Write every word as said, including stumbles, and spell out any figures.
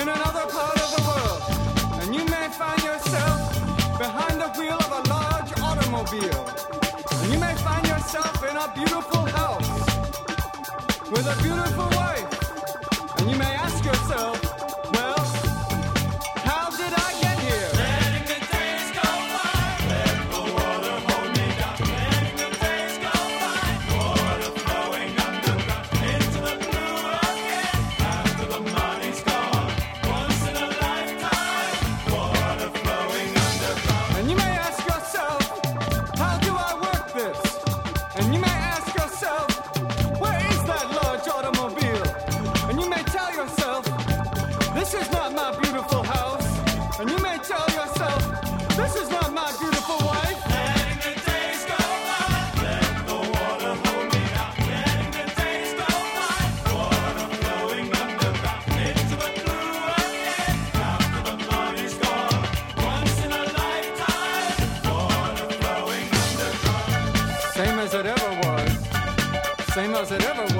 in another part of the world, and you may find yourself behind the wheel of a large automobile, and you may find yourself in a beautiful house with a beautiful wife, and you may ask yourself, well, how did I get here? Letting the days go by, let the water hold me down. Letting the days go by, water flowing underground into the blue again. After the money's gone, once in a lifetime, water flowing underground. And you may ask yourself, how do I work this? And you may ask yourself, where is that large automobile? And you may tell yourself, this is not my beautiful house. And you may tell yourself, this is not my beautiful wife. Letting the days go by, let the water hold me down. Letting the days go by, water flowing underground into the blue again. After the money's gone, once in a lifetime, water flowing underground. Same as it ever was. Same as it ever